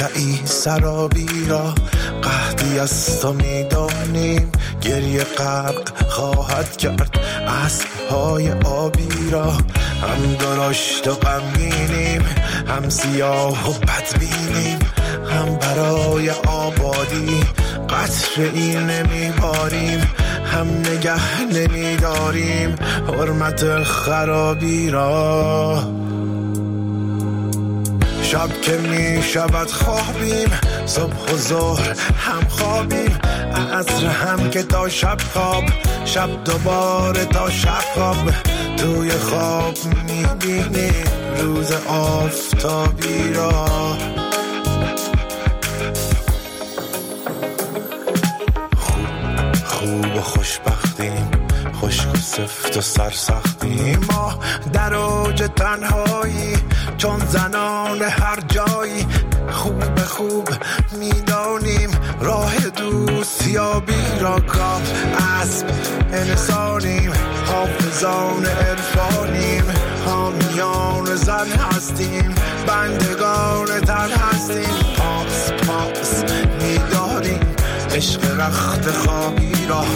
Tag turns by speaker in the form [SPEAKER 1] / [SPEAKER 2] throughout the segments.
[SPEAKER 1] مقطعی سرابی را قحطی از تو میدانیم، گریه غرق خواهد کرد اسب‌های آبی را. هم درشت و غمگینیم، هم سیاه و بدبینیم، هم برای آبادی قطره‌ای نمیباریم، هم نگه نمیداریم حرمت خرابی را. شب که می شود خوابیم، صبح و ظهر هم خوابیم، عصر هم که تا شب خواب، شب دوباره تا شب خواب. توی خواب می بینیم روز آفتابی را. خوب و خوشبختیم، خشک و سفت و سرسختیم، ما در اوج تنهایی چون زنان هر جایی. خوب میدانیم راه دوستیابی را. کاف اسب انسانیم، حافظان عرفانیم، حامیان زن هستیم، بندگان تن هستیم. پاس میداریم عشق رخت خوابی را.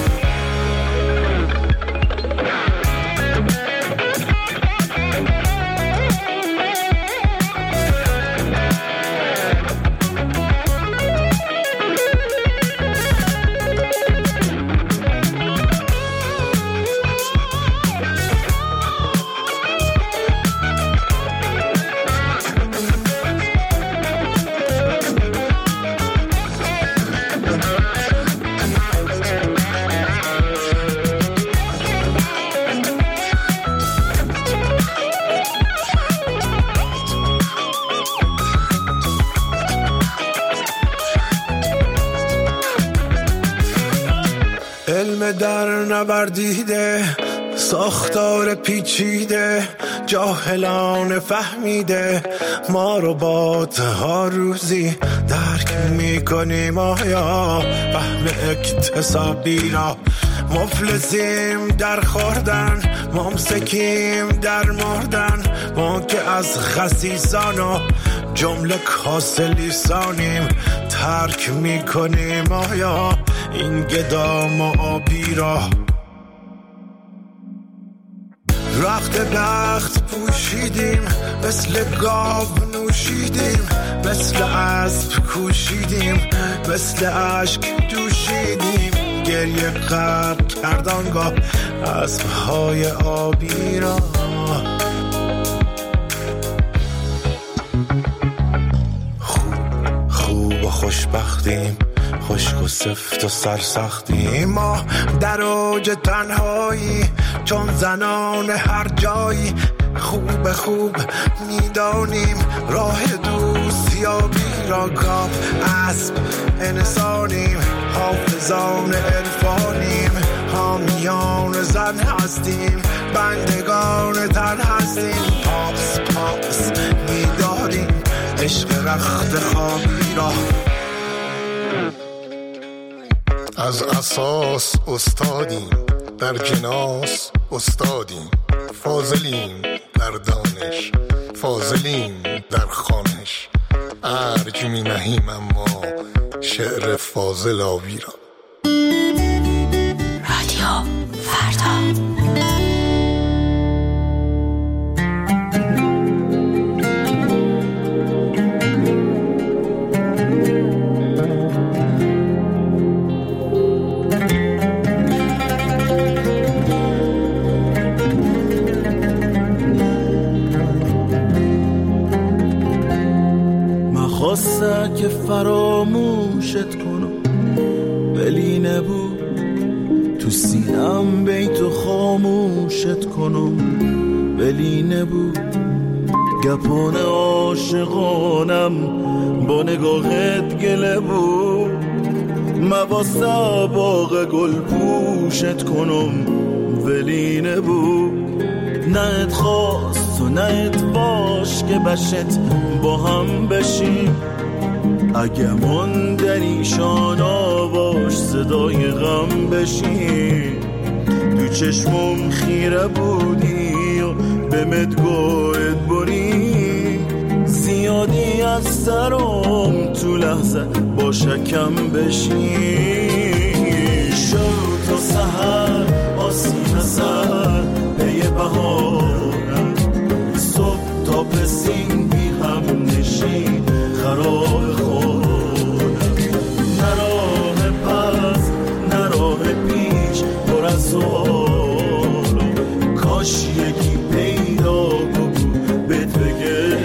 [SPEAKER 1] در نوردیده ساختار پیچیده، جاهلان فهمیده ما ربات ها روزی درک میکنیم آیا فهم اکتسابی را. مفلسیم در خوردن، ممسکیم در مردن، ما که از خسیسان و جمله کاسه لیسانیم ترک میکنیم آیا این گدام و آبی را. رخت بخت پوشیدیم، مثل گاو نوشیدیم، مثل اسب کوشیدیم، مثل اشک دوشیدیم، گریه غرق کردانگاه اسب‌های آبی را. خوب و خوشبختیم، خشک و سفت و سرسختیم، ما در اوج تنهایی چون زنان هر جایی. خوب میدانیم راه دوستیابی را. کاف اسب انسانیم، حافظان عرفانیم، حامیان زن هستیم، بندگان تن هستیم. پاس میداریم عشق رخت خوابی را.
[SPEAKER 2] از اساس استادیم، در جناس استادیم، فاضلیم در دانش، فاضلیم در خوانش، ارج می نهیم اما شعر فاضل آبی را.
[SPEAKER 3] رادیو فردا.
[SPEAKER 4] خواستم که فراموشت کنم ولی نبود، تو سینم بیتو خاموشت کنم ولی نبود. گپان عاشقانم با نگاهت گله بود، مواسه باغ گل پوشت کنم ولی نبود. نه ات خواست و نه ات باش که بشت با هم بشیم، اگه من در ایشان آواش صدای غم بشیم. تو چشمم خیره بودی و به مدگوهت بری، زیادی از سرم تو لحظه با شکم بشین. شب تا سحر آسین سر پی بهارم، صبح تا پسین بی هم نشین خراب خورم. نراه پس نراه پیش پر از سوالم، کاش یکی پیدا بگو بهت بگه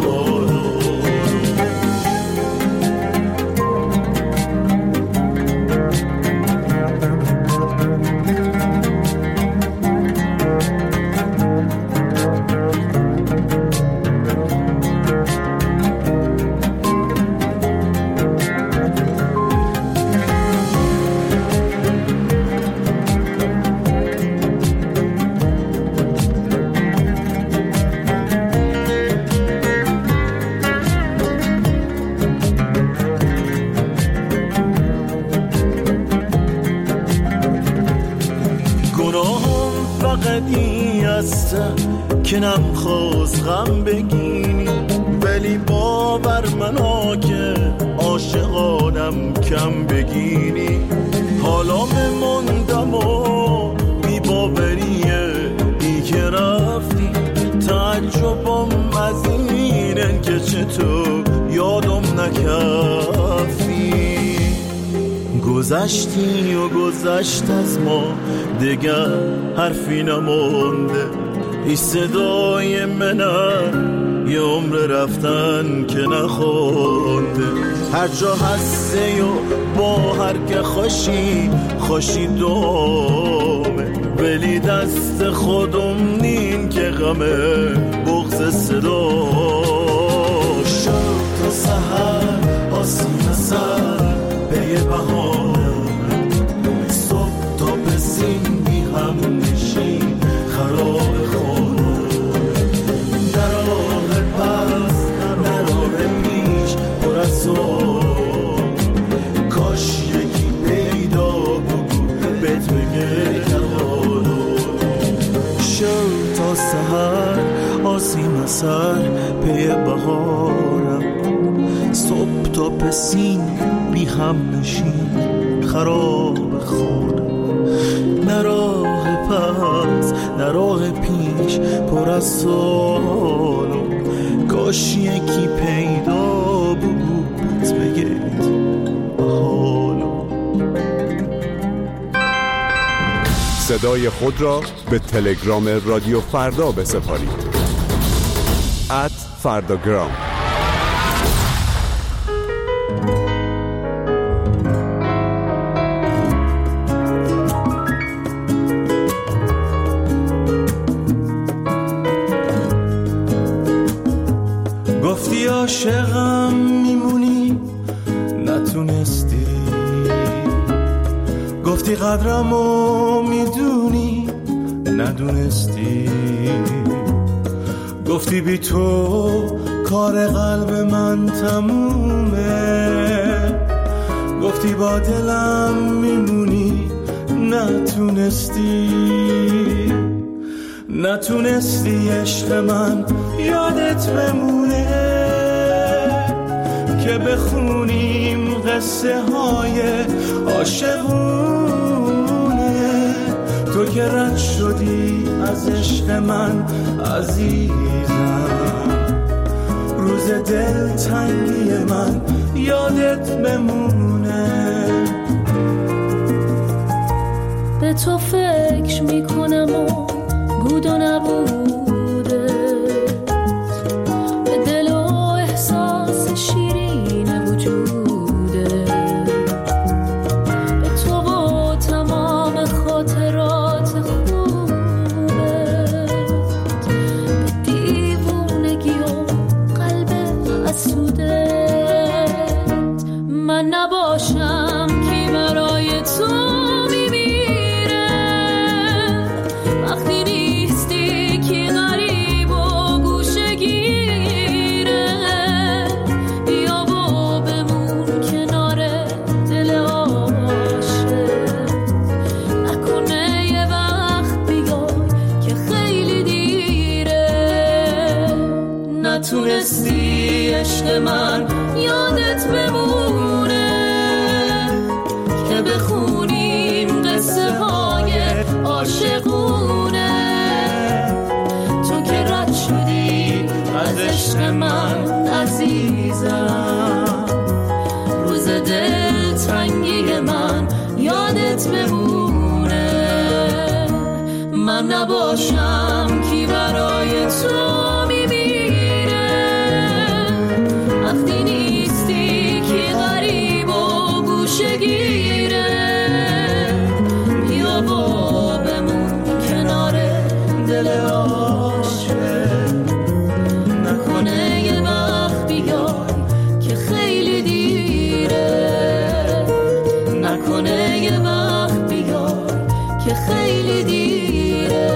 [SPEAKER 4] که نمیخواست غم بگینی، ولی باور منا که عاشقانم کم بگینی. حالا مموندم و بی باوریه ای که رفتی، تعجبم از اینه که چطور یادم نکردی. گذشتی و گذشت از ما دیگر حرفی نمونده، ای صدای منم یه عمر رفتن که نخونده. هر جا هسته و با هر که خوشی دومه، ولی دست خودم نین که غمه بغض صدا. شب تا سحر آسین سر پی بهارم، صبح تا پسین بی هم نشین خراب خورم. نراه پس نراه پیش پر از سوال، کاش یکی پیدا بگو بهت بگه کهارو. شب تا سحر آسین سر پی بهارم، صبح تا پسین بی هم نشین خراب خورم. نراه پس نراه پیش پر از سوالم، کاش یکی پیدا بود بگید حالم.
[SPEAKER 5] صدای خود را به تلگرام رادیو فردا بسپارید @فرداگرام.
[SPEAKER 4] گفتی عاشقم میمونی نتونستی، گفتی قدرمو میدونی ندونستی، گفتی بی تو کار قلب من تمومه، گفتی با دلم میمونی نتونستی عشق من یادت بمونه، که بخونیم قصه های عاشقونه. تو که رد شدی از عشق من عزیزم، روز دل تنگی من یادت بمونه.
[SPEAKER 6] به تو فکر میکنم و بود و نبوده، به دل و احساس شیرین وجوده، به تو و تمام خاطرات خوبت، به دیوونگی و قلب حسودت. من نباشم کی برای تو میمیره، وقتی نیستی کی غریب و گوشگیره. بیا و بمون کنار دل عاشق، نکنه یه وقت بیای که خیلی دیره. نتونستی نباشم کی برای تو میمیره وقتی نیستی کی غریب و گوشه گیره بیا با بمون کنار دل عاشق نکنه یه وقت بیای که خیلی دیره نکنه یه وقت بیای که خیلی دیره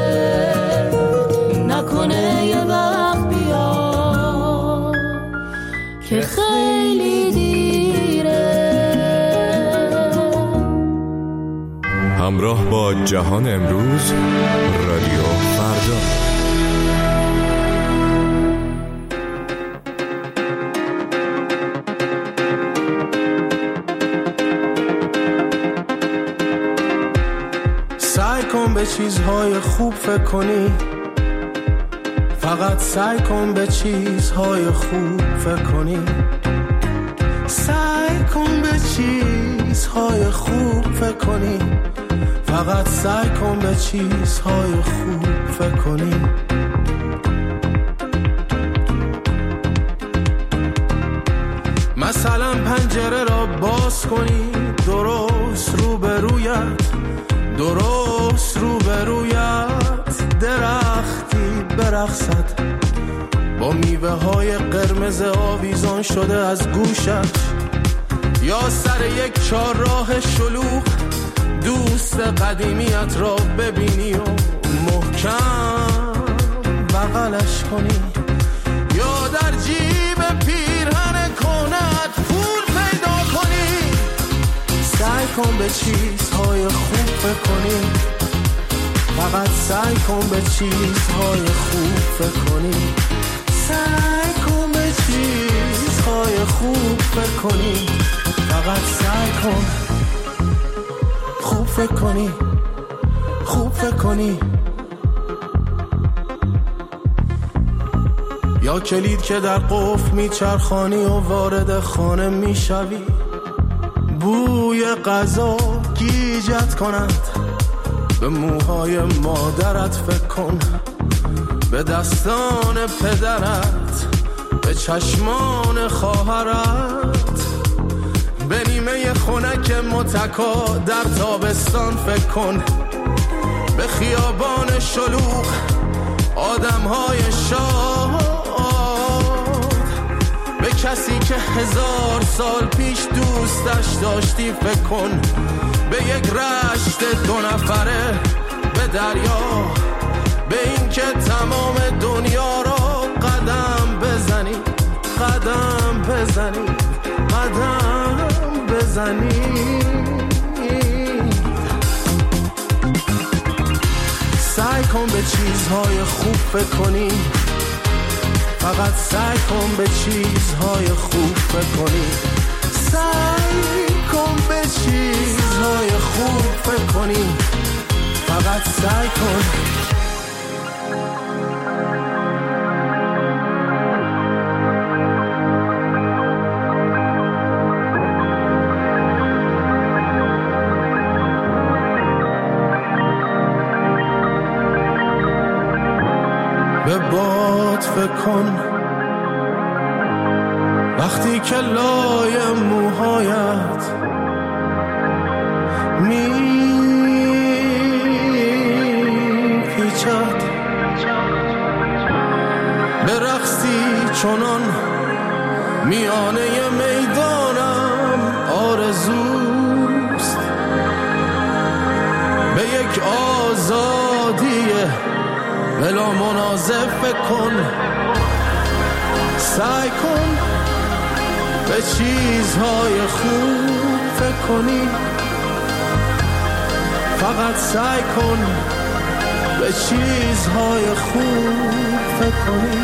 [SPEAKER 6] نکنه یه وقت بیای که خیلی دیره.
[SPEAKER 7] همراه با جهان امروز رادیو فردا.
[SPEAKER 1] سعی کن به چیزهای خوب فکر کنی فقط سعی کن به چیزهای خوب فکر کنی سعی کن به چیزهای خوب فکر کنی فقط سعی کن به چیزهای خوب فکر کنی مثلا پنجره را باز کنی درست روبرویت درختی برقصد با میوه های قرمز آویزان شده از گوشش یا سر یک چهارراه شلوغ دوست قدیمیت را ببینی و محکم بغلش کنی یا در جیب پیرهن کنت پول پیدا کنی سعی کن به چیزهای خوب فکر کنی فقط سعی کن به چیزهای خوب فکر کنی سعی کن به چیزهای خوب فکر کنی فقط سعی کن خوب فکر کنی خوب فکر کنی یا کلید که در قفل میچرخانی و وارد خانه میشوی بوی غذا گیجت کند به موهای مادرت فکر کن به دستان پدرت به چشمان خواهرت به نیمه خنک متکا در تابستان فکر کن به خیابان شلوغ آدمهای شاد به کسی که 1000 سال پیش دوستش داشتی فکر کن به یک رشت 2 نفره به دریا به این که تمام دنیا را قدم بزنی سعی کن به چیزهای خوب فکر کنی فقط سعی کن به چیزهای خوب فکر کنی سعی کن به چیزهای خوب فکر کنی فقط سعی کن به باد فکر کن وقتی که لای موهایت میپیچد به رقصی چنان میانه میدانم آرزوست به یک آزادیه بلا منازع فکر کن سعی کن به چیزهای خوب فکر کنی فقط سعی کن به چیزهای خوب فکر کنی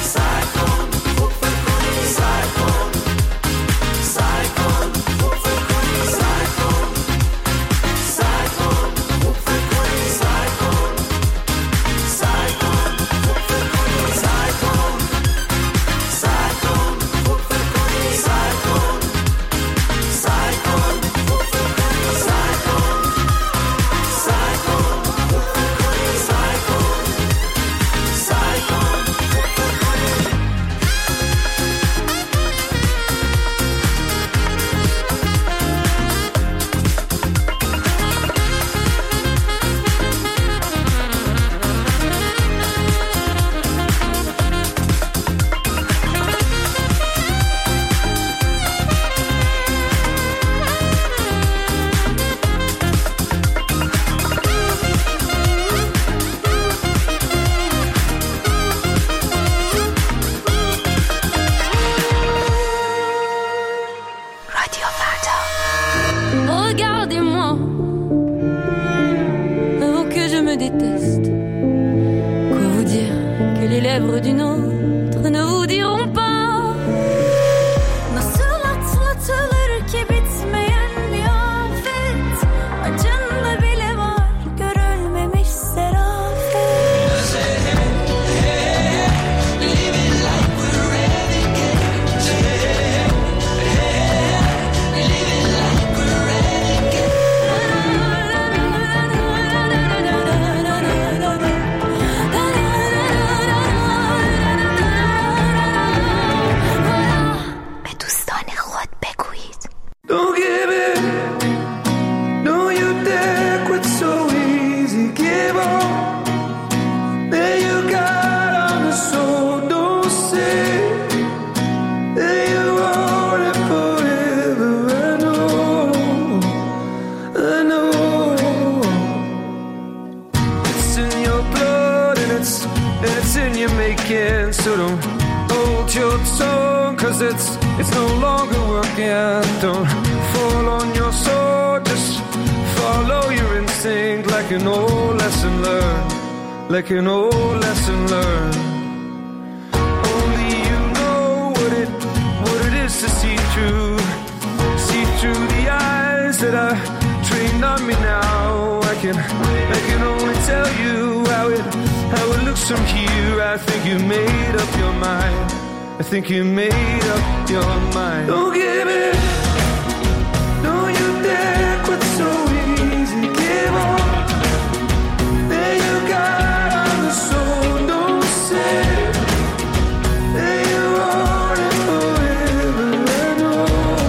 [SPEAKER 8] خوب فکر کنی
[SPEAKER 6] lèvres d'une autre ne vous diront pas. Nasıl atlatılır ki bitmeyen bir afet, acında bile var görülmemiş serafet. Living like we're renegades. Living like we're renegades.
[SPEAKER 3] به دوستان خود بگویید.
[SPEAKER 4] Don't give in. No, you dare quit so easy. Give on. There you got on the soul. Don't say that you want it forever. I know. It's in your blood and it's in your making. So don't hold your tongue, 'cause it's no longer working. Don't fall on your sword, just follow your instinct, like an old lesson learned, like an old lesson learned. Only you know what it is to see through the eyes that are trained on me now. I can only tell you how it looks from here. I think you made up your mind. I think you made up your mind. Don't give in. No, you dare quit so easy. Give on. There you got on the soul. Don't say that you want it forever. I know.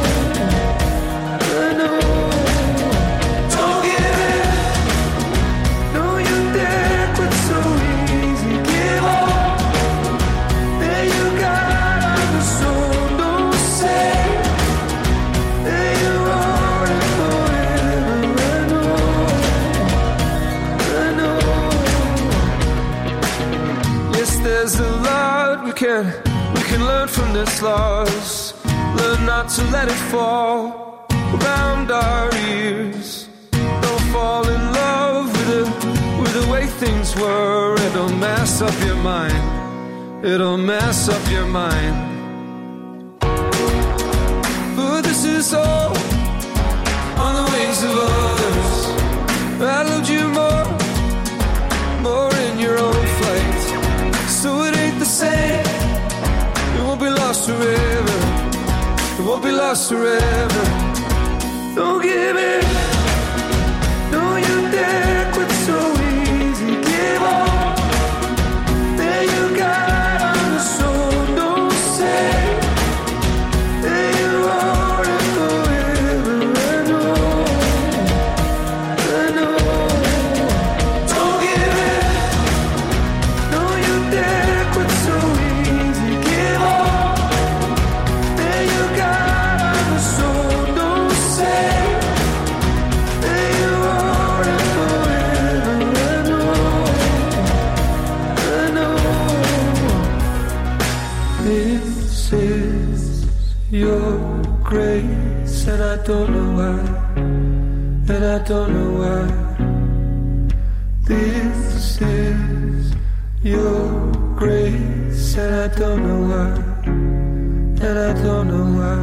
[SPEAKER 4] Don't give in. No, you dare quit so easy. Give on. There you got on the soul. Don't say that you want it forever. I know. Yes, there's a lot we can learn from this loss. Learn not to let it fall around our ears. Don't fall in love with the way things were. It'll mess up your mind. It'll mess up your mind. But this is all on the wings of others. I loved you more in your own flight. So it ain't the same. It won't be lost forever. It won't be lost forever. Don't give in. No, you dare quit so easy. Give on. There you got on the soul. Don't say that you want it forever. I know. Don't give in. No, you dare quit so easy. Give on. There you got on the soul. Don't say that you want it forever. I know. This is your grace, and I don't know why. And I don't know why. This is your grace, and I don't know why. And I don't know why.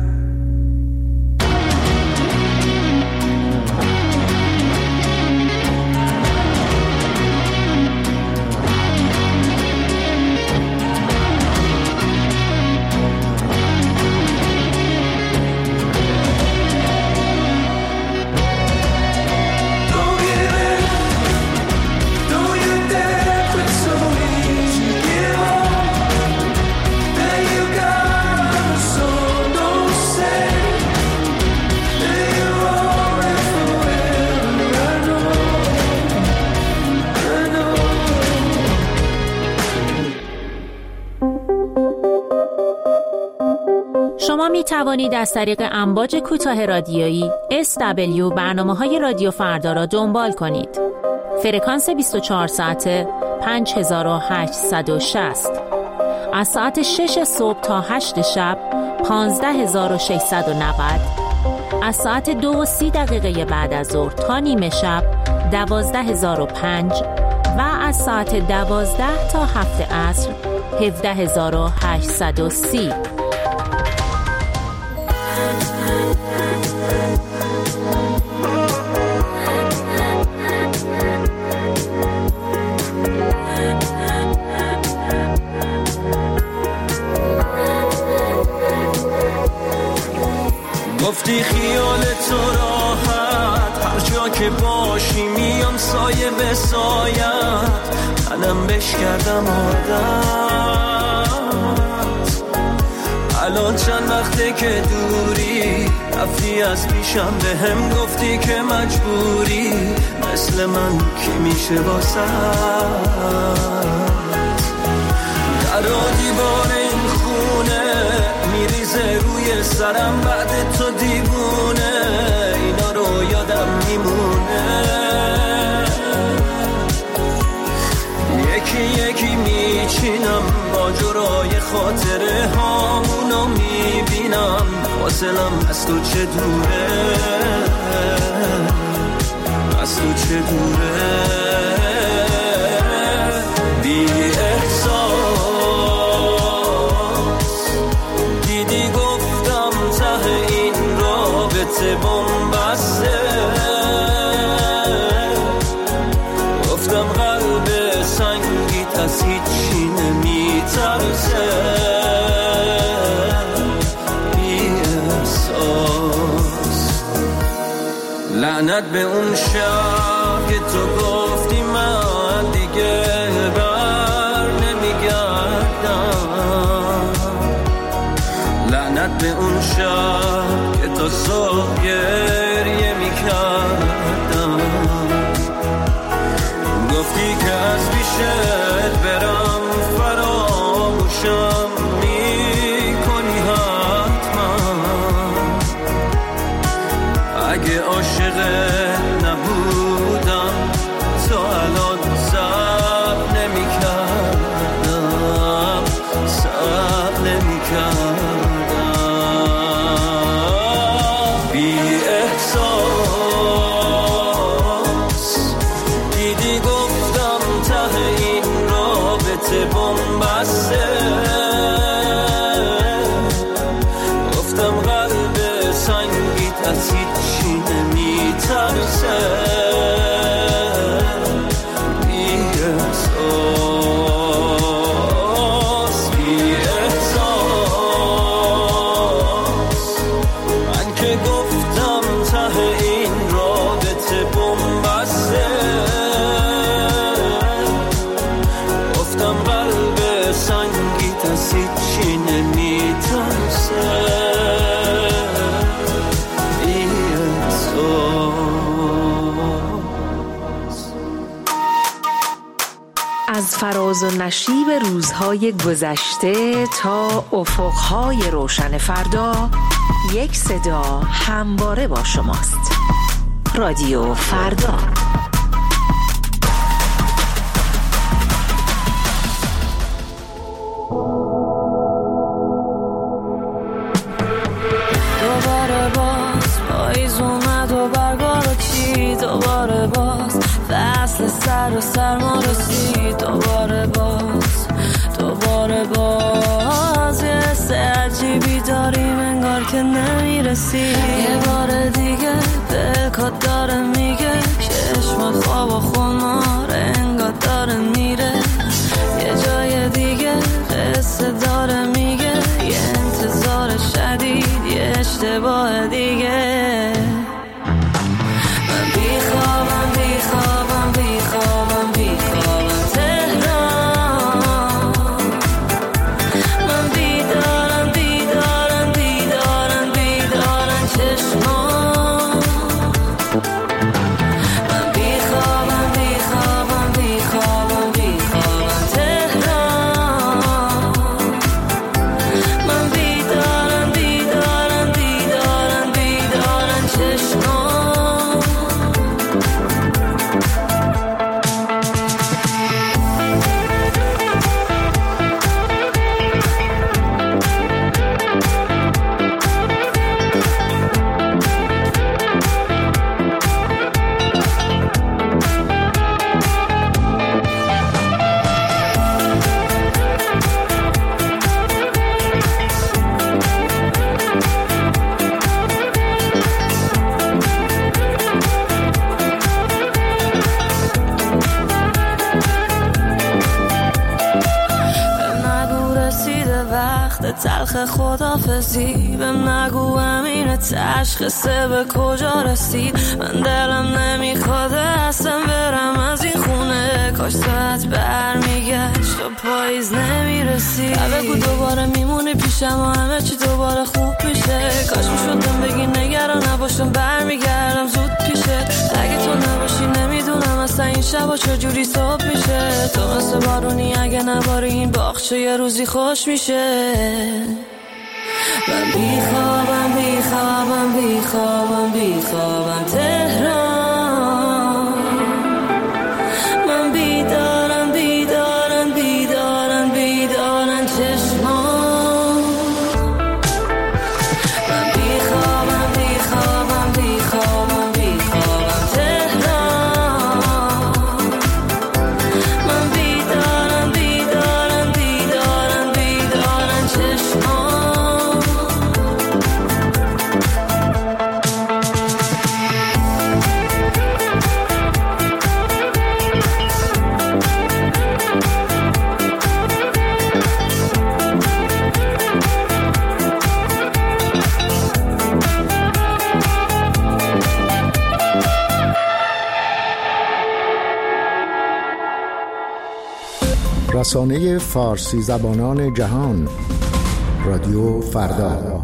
[SPEAKER 4] Don't give in. Don't you dare quit so easy. Give on. There you got on the soul. Don't say that you want it forever. I know.
[SPEAKER 8] شما می توانید از طریق امواج کوتاه رادیویی SW برنامه‌های رادیو فردا را دنبال کنید. فرکانس 24 ساعته 5860. از ساعت 6 صبح تا 8 شب 15690. از ساعت 2:30 بعد از ظهر تا نیمه شب 12005 و از ساعت 12 تا 7 عصر 17830.
[SPEAKER 9] گفتی خیال تو راحت هر جا که باشی میام سایه به سایت، منم بش کردم عادت. الان چند وقته که دوری رفتی از پیشم، به هم گفتی که مجبوری مثل من کی میشه واسه در دیوار این خونه میریزه روی سرم بعد تو دیوونه، اینا رو یادم میمونه. یکی یکی میچینم ماجرای خاطره هامونو میبینم، فاصلم از تو چه دوره، از تو چه دوره. بی احساس دیدی گفتم ته این رابطه بنبسته، گفتم قلب سنگیت از هیچی نمیترسه. بی احساس لعنت به اون شب که تو گفتی من دیگه بر نمیگردم، لعنت به اون شب که تو صبح گریه میکردم. گفتی که از پیشت برم فراموشم میکنی حتما، اگه عاشقت نبودم تو الان صبر نمیکردم، صبر نمیکردم. بی احساس دیدی گفتم ته این رابطه بنبسته، گفتم قلب سنگیت از هیچی نمیترسه. بی احساس بی احساس من که گفتم ته این رابطه بنبسته، گفتم قلب سنگیت از هیچی نمیترسه. بی احساس
[SPEAKER 10] از فراز و نشیب روزهای گذشته تا افقهای روشن فردا، یک صدا همواره با شماست. رادیو فردا.
[SPEAKER 6] دوباره باز پاییز اومد و برگا رو چید، دوباره باز فصل سر و سرما رسید، دوباره باز یه حس عجیبی داریم انگار که نمیرسی. یه بار دیگه دلکات داره میگه چشم خواب و خمار انگار داره میره، یه جای دیگه قصه داره میگه یه انتظار شدید یه اشتباه دیگه. من بیخوابم بیخوابم بیخوابم بیخوابم تهران، من بیدارم بیدارم بیدارم بیدارم چشمان. من بیخوابم بیخوابم بیخوابم بیخوابم تهران، من بیدارم بیدارم بیدارم وقت تلخ خدافزی بهم نگو امین تشخیصه به کجا رسید. من دلم نمیخواد اصلا برم از این خونه، کاش ساعت برمیگشت و پاییز نمیرسید. بگو دوباره میمونی پیشم و همه چی دوباره خوب میشه. کاش میشدم بگی نگران نباشم برمیگردم زود پیشه. اگه تو نباشی نمیدونم اصلا این شبا چجوری صبح میشه. تو مثل بارونی اگه نباری این باغچه یه روزی خوش میشه. من بیخوابم بیخوابم بیخوابم بیخوابم تهران. من بیدارم بیدارم بیدارم بیدارم چشمان. من بیخوابم بیخوابم بیخوابم بیخوابم تهران. من بیدارم بیدارم بیدارم بیدارم چشمان.
[SPEAKER 11] رسانه فارسی زبانان جهان، رادیو فردا.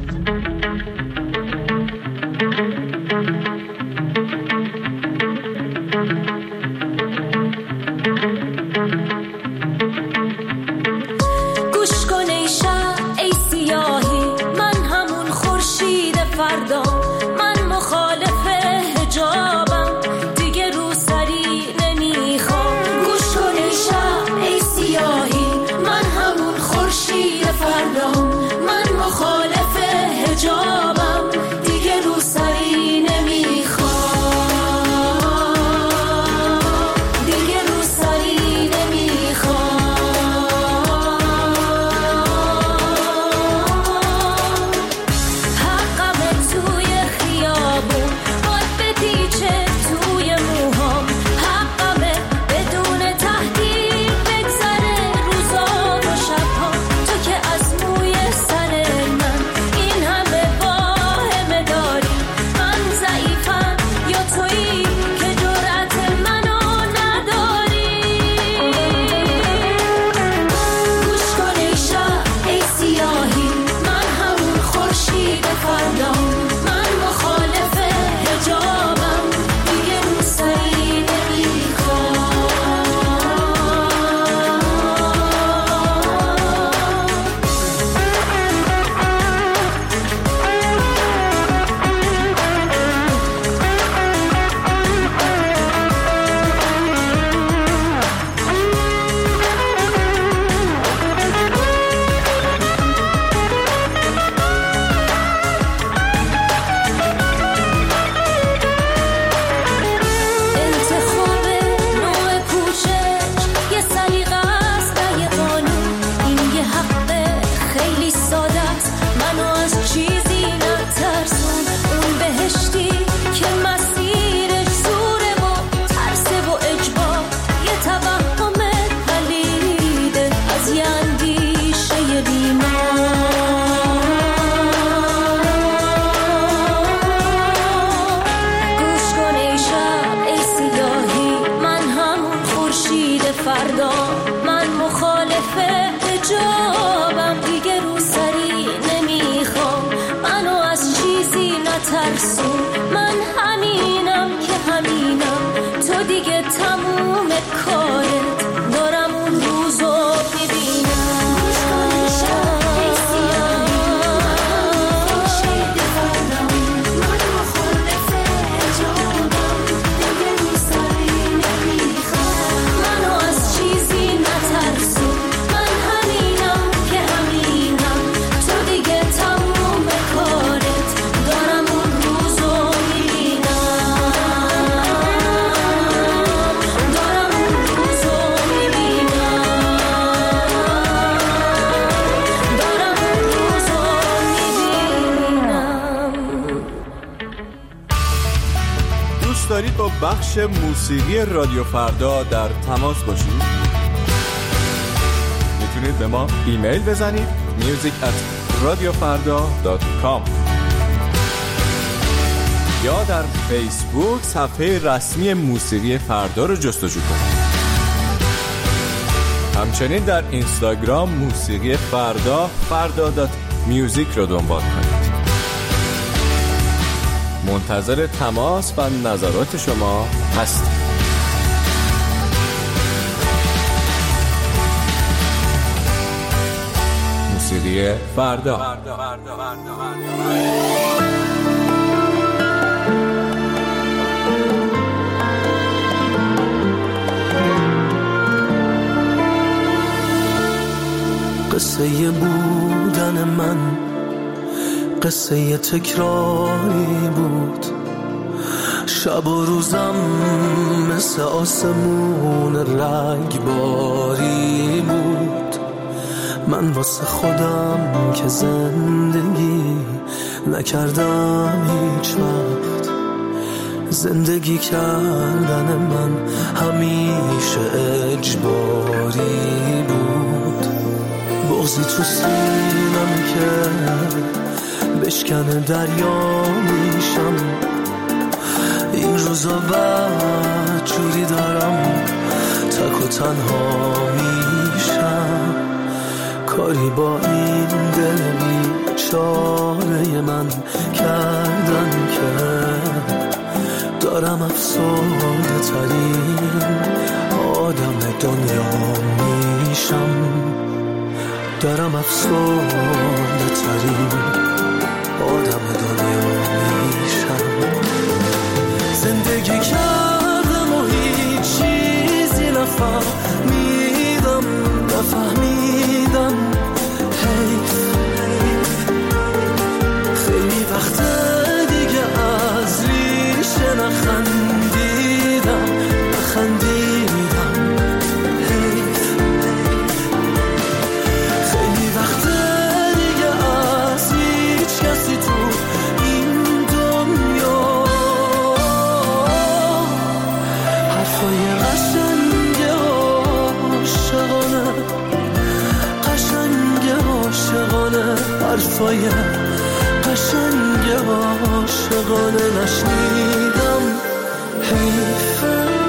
[SPEAKER 6] گوش کن ای شب ای سیاهی، من همون خورشید فردا. من مخالف حجابم دیگه رو سری نمیخوام. گوش کن ای شب ای سیاهی، من همون خورشید فردا. من مخالف حجابم دیگه رو سری نمیخوام. دیگه رو سری نمیخوام. حقم توی خیابون باد بپیچه توی موهام. حقمه بدون تهدید بگذره روزا و شبها. تو که از موی سر من این همه واهمه داری. من ضعیفم یا تویی که جرأت منو نداری. گوش کن ای شب ای سیاهی، من همون خورشید فردا. من مخالف حجابم دیگه رو سری انتخاب نوع پوشش یه سلیقه است نه یه قانون. این یه حقه خیلی ساده است، منو از چیزی نترسون. اون بهشتی که مسیرش زوره و ترسه و اجبار. یه توهم پلیده از یه اندیشه بیمار. گوش کن ای شب ای سیاهی، من همون خورشید فردا. من مخالف حجابم دیگه رو سری نمیخوام. منو از چیزی نترسون، من همینم که همینم. تو دیگه تموم کارت، دارم اون روزو میبینم. گوش کن ای شب ای سیاهی، من همون خورشید فردا. من مخالف حجابم دیگه رو سری نمیخوام. منو از چیزی نترسون، من همینم که همینم. تو دیگه تموم کارت، دارم اون روزو میبینم. دارم اون روزو میبینم. دارم اون روزو میبینم.
[SPEAKER 12] دوست دارید با بخش موسیقی رادیو فردا در تماس باشید؟
[SPEAKER 13] میتونید به ما ایمیل بزنید music@radiofarda.com یا در فیسبوک صفحه رسمی موسیقی فردا رو جستجو کنید. همچنین در اینستاگرام موسیقی فردا.music رو دنبال کنید. منتظر تماس و نظرات شما هستیم. موسیقی فردا.
[SPEAKER 9] قصه بودن من قصه تکراری بود، شب و روزم مثل آسمون رگباری بود. من واسه خودم که زندگی نکردم هیچ وقت، زندگی کردن من همیشه اجباری بود. بغضی تو سینم که بشکنه دریا میشم، این روزا بعد جوری دارم تک و تنها میشم. کاری با این دل بیچاره من کردن که دارم افسرده ترین آدم دنیا میشم، دارم افسرده ترین آدم دنیا میشم. زندگی کردم و هیچ چیزی نفهمیدم، نفهمیدم. حیف خیلی وقت دیگه از ریشه نخندیدم، نخندیدم. حیف خیلی وقت دیگه از هیچ کسی تو این دنیا حرفای قشنگ عاشقانه، قشنگ عاشقانه، حرفای قشنگ عاشقانه نشنیدم. حیف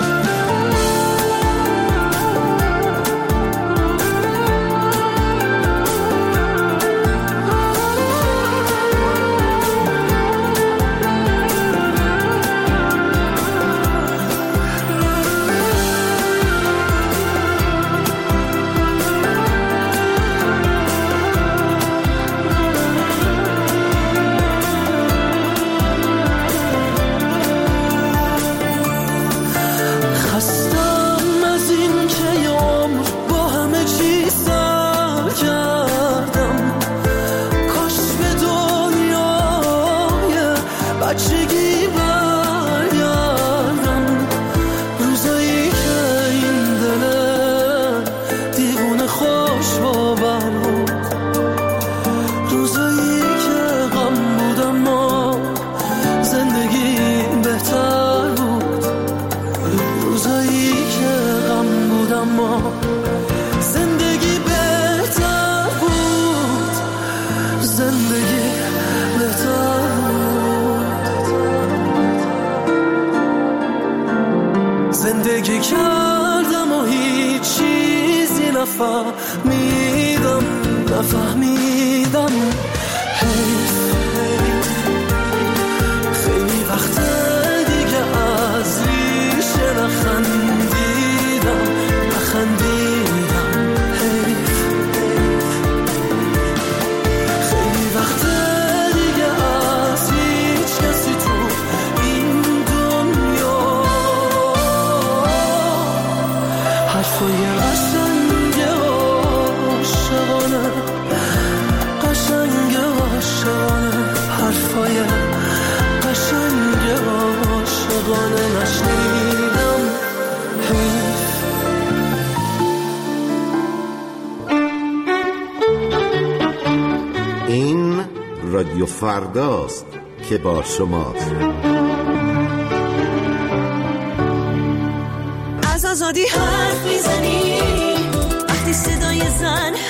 [SPEAKER 9] زندگی کردم و هیچ چیزی نفهمیدم، نفهمیدم. حیف خیلی وقت دیگه از ریشه نخندیدم، نخندیدم. حیف خیلی وقت دیگه از هیچ کسی تو این دنیا حرفای قشنگ عاشقانه، قشنگ عاشقانه، حرفای قشنگ عاشقانه نشنیدم. حیف
[SPEAKER 14] این رادیو فرداست که با شماست.
[SPEAKER 6] از آزادی حرف میزنی وقتی صدای زن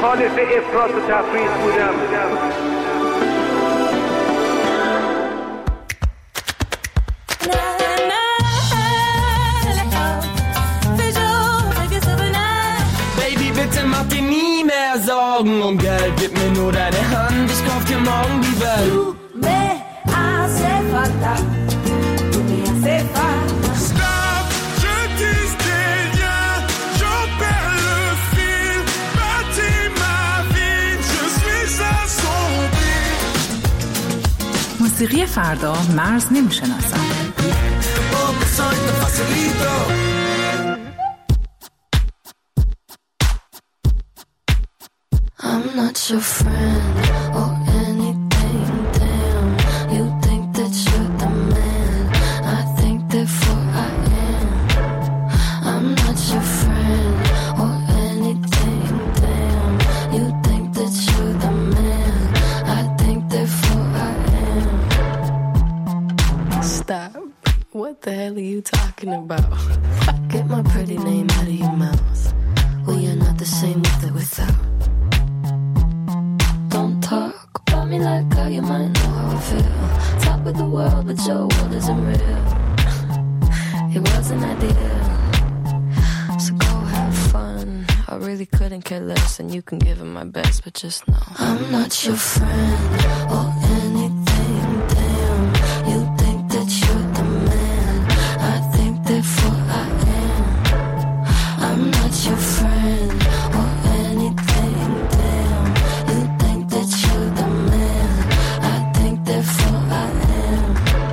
[SPEAKER 15] مخالف افراط و تفریط بودم.
[SPEAKER 9] Mach dir nie mehr Sorgen um Geld, gib mir nur deine Hand, ich kauf dir morgen die Welt. Du me hace falta,
[SPEAKER 1] du me hace falta. Stop, je dis rien, j'en perds le fil, bâtis ma vie, je suis assombri.
[SPEAKER 10] موسیقی فردا مرز نمیشناسد.
[SPEAKER 6] I'm not your friend or anything, damn. You think that you're the man, I think therefore I am. I'm not your friend or anything, damn. You think that you're the man, I think therefore I am. Stop. What the hell are you talking about? Get my pretty name out of your mouth. We are not the same with or without. Don't talk about me like how you might know how I feel. Top of the world, but your world isn't real. It wasn't ideal. So go have fun. I really couldn't care less, and you can give it my best, but just know I'm not your friend or anything, damn. You think that you're the man, I think therefore I am. I'm not your friend or anything, damn. You think that you're the man, I think therefore I am.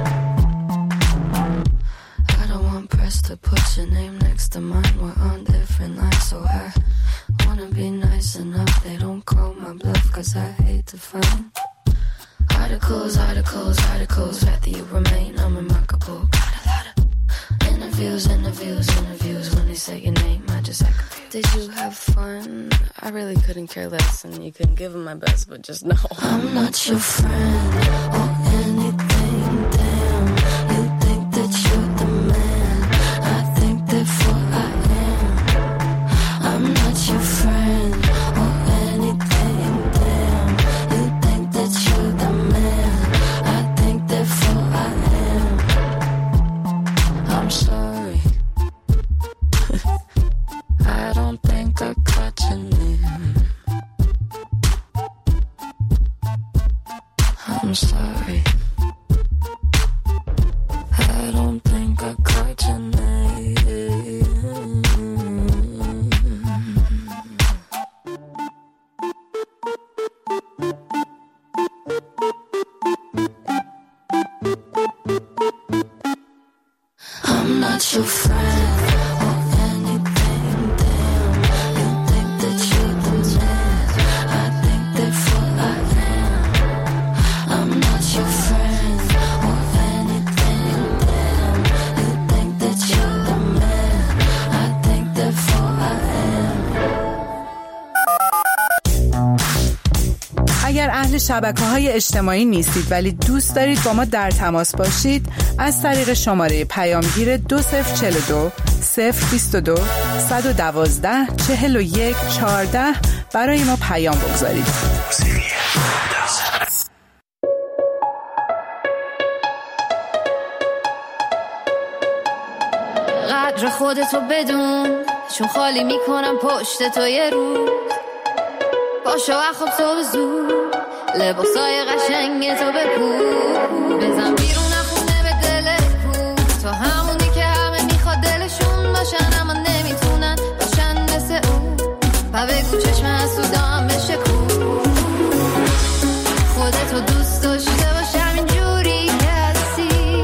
[SPEAKER 6] I don't want press to put your name next to mine. We're on different lines, so I wanna be nice enough. They don't call my bluff, cause I hate to find articles, rather you remain unremarkable. Got a lot of interviews. When they say your name, I just act confused. Did you have fun? I really couldn't care less, and you couldn't give them my best, but just know I'm not your friend or anything, damn. You think that you're the man, I think therefore I am. I'm not your friend or anything, damn. You think that you're the man, I think therefore I am. I'm sorry. I don't think I caught your name. I'm sorry. I don't think I caught your name. I'm not your friend or anything, damn. You think that you're the man, I think therefore I am. I'm not your friend or anything, damn. You think that you're the man, I think therefore I am.
[SPEAKER 16] اگر اهل شبکه‌های اجتماعی نیستید ولی دوست دارید با ما در تماس باشید، از طریق شماره پیامگیر 2042 022 112 41 14 برای ما پیام بگذارید.
[SPEAKER 17] قدر خودتو بدون، چون خالی میکنم پشت تو یه روز. پاشو و خواب تو زود، لباسای قشنگ تو بپوش. بزن بیرون خونه به دل کو، تو همونی که همه میخواد دلشون باشن اما نمیتونن باشن مثل اون. و بگو چشم حسودام بشه کو، خودتو دوست داشته باش همینجوری که هستی.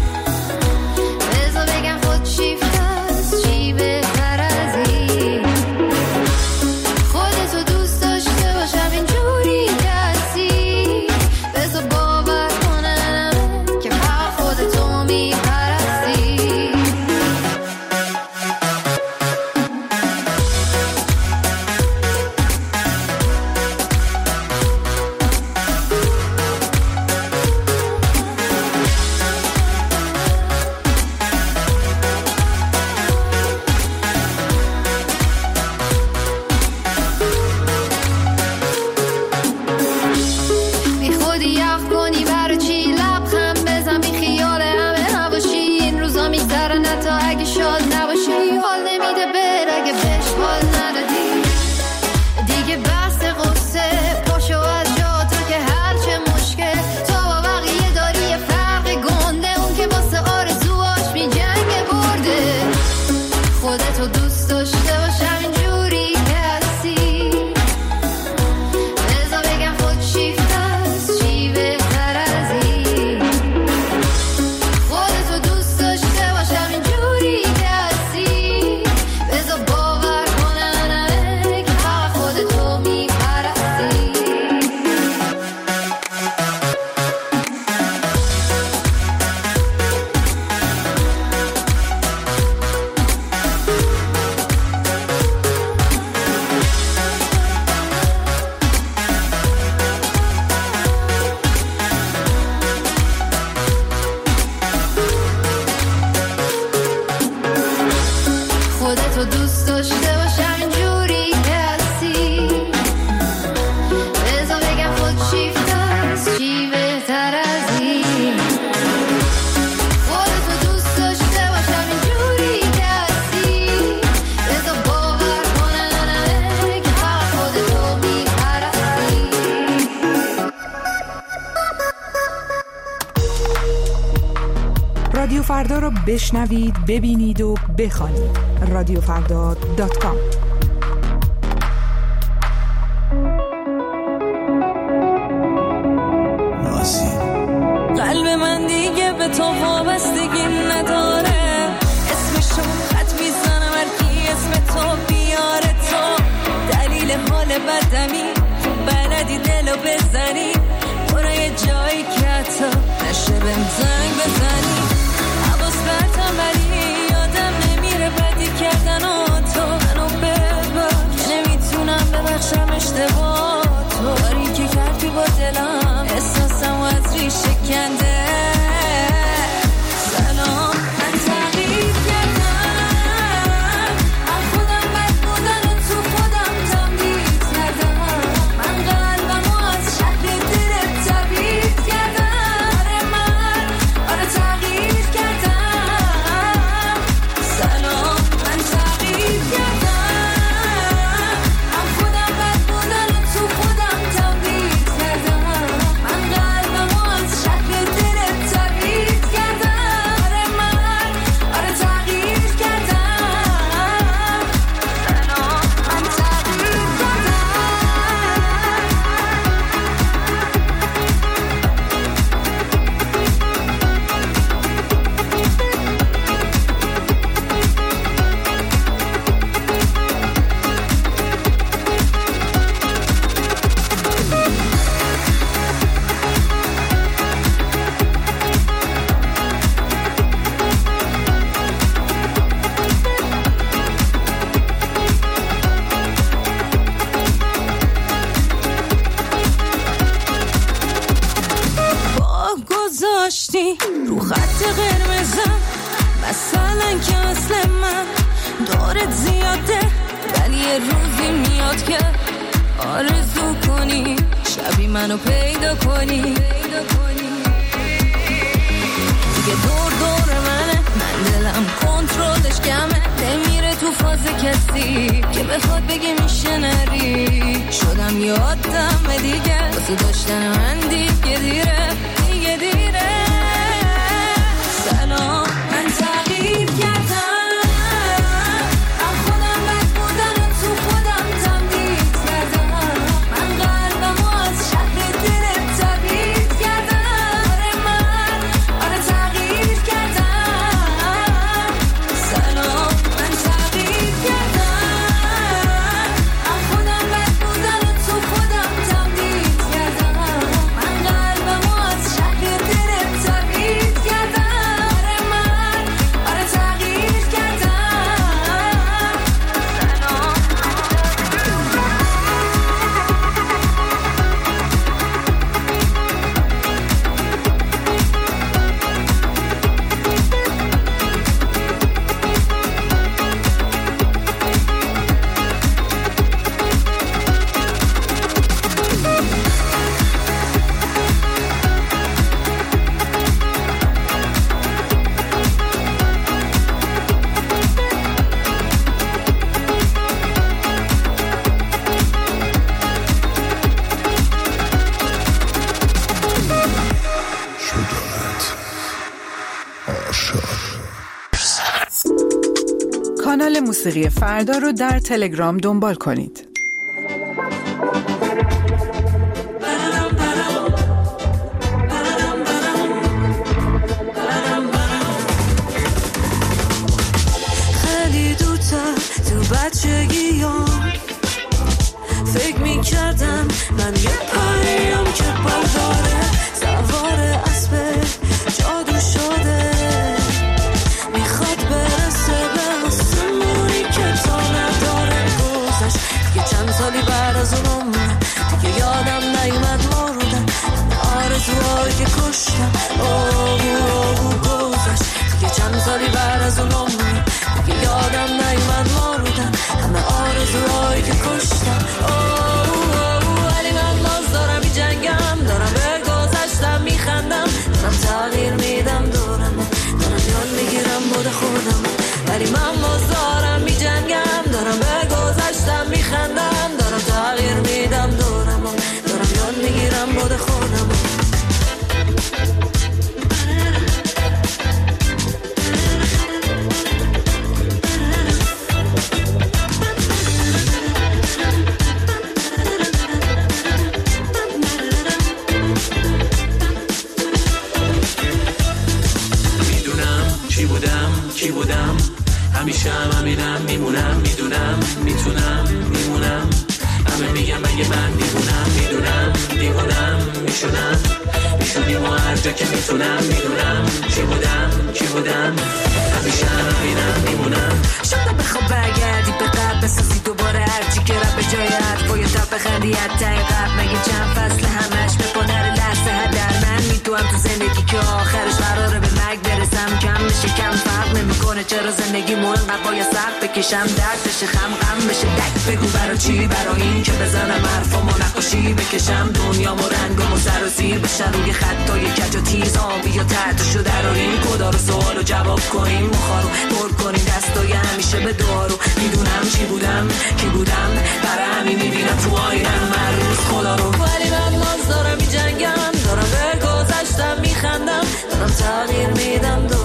[SPEAKER 17] بذار بگم خود شیفته است، چی بهتر از این. خودتو دوست داشته باش همینجوری که هستی. بذار باور کنم که شاد نباشی حال نمیده بر اگه بهش حال ندادی دیگه بحث قصه پاشو از جا تو که هرچه مشکل تو با بقیه داری یه فرق گنده اون که واسه آرزوهاش می جنگ برده خودتو دوست داشته باش همینجوری که هستی بذار بگم خود شیفته است چی بهتر از این خودتو دوست داشته باش همینجوری که هستی بذار باور کنن که فقط خودتو میپرستی خودتو دوست داشته باش همینجوری که هستی بذار بگم خود شیفته است چی بهتر از این خودتو دوست داشته باش همینجوری که هستی بذار باور کنن که فقط خودتو میپرستی
[SPEAKER 16] رادیو فردا رو بشنوید، ببینید و بخوانید. رادیوفردا.com.
[SPEAKER 6] قلب من دیگه به تو وابستگی نداره اسمشو خط میزنم هرکی اسم تو بیاره تو دلیل حال بدمی بلدی دلو بزنی برو یه جایی که حتی نشه بهم زنگ بزنی حواس برتم ولی یادم نمیره بدی کردن و تو منو ببخش نمیتونم ببخشم اشتباه تو کاری که کردی با دلم احساسم و از ریشه کنده سلام من تغییر کردم از خودم بد بودن و تو خودم تمدید کردم من قلبم و از شهر دلت تبعید کردم آره تغییر کردم سلام من تغییر کردم از خودم بد بودن و تو خودم تمدید کردم من قلبم و از شهر دلت تبعید کردم آره تغییر کردم سلام من تغییر کردم گذاشتی رو خط قرمزم مثلا که اصل من دارت زیاده ولی یه روزی میاد که آرزو کنی شبی منو پیدا کنی دیگه دور دور منه من دلم کنترلش کمه نمیره تو فاز کسی که بخواد بگه میشه نری شدم یادم دیگه واسه داشتن من دیگه دیره سلام من تغییر کردم از خودم بد بودن و تو خودم تمدید کردم من قلبم و از شهر دلت تبعید کردم آره تغییر کردم سلام من تغییر کردم از خودم بد بودن و تو خودم تمدید کردم من قلبم و از شهر دلت تبعید کردم آره
[SPEAKER 16] کانال موسیقی فردا رو در تلگرام دنبال کنید.
[SPEAKER 6] خیلی دوتا تو بچگیام فکر میکردم من یه پریم که برداره سوار اسب جادو شده میخواد برسه به آسمونی که تا نداره گذشت دیگه چند سالی بعد از اونم دیگه یادم نیومد مردم آرزوهایی که کشتم گذشت دیگه چند سالی بعد از اونم دیگه یادم نیومد مردم همه آرزوهایی که کشتم ولی من باز دارم می جنگم دارم به گذشتم می خندم دارم تغییر میدم دارم یاد میگیرم بود خودم ولی من باز دارم می جنگم دارم به گذشتم می خندم دارم تغییر میدم دارم یاد میگیرم بود خودم
[SPEAKER 18] کی بودم همیشه همینم میمونم میدونم میتونم میمونم همه میگم مگه من میدونم میشونم میشونیم و هر جا که میتونم میدونم کی بودم همیشه همینم میمونم
[SPEAKER 6] شاید بخواب برگردی به قبل بسازی دوباره هرچی که رب به جای حرف باید تا بخندی حتی قبل مگه چند فصل همش به پادر لحظه در من میدوام تو زندگی که آخرش قراره به مرگ برسم کم میشه کم فرق نمیکنه چرا زندگی انقدر باید سخت بکشم درد بشه غم بشه دک بگو برای چی برای این که بزنم حرفامو نقاشی بکشم دنیامو رنگامو سر و زیر بشن روی خطای کج و تیز آبی یا تحتشو دراریم خدا رو سوالو جواب کنیم مخارو پر کنیم دستای همیشه به دارو میدونم چی بودم کی بودم برای همین میبینم تو آینم هر روز خدا رو ولی من باز دارم میجنگم دارم به گذشتم میخندم دارم تغییر میدم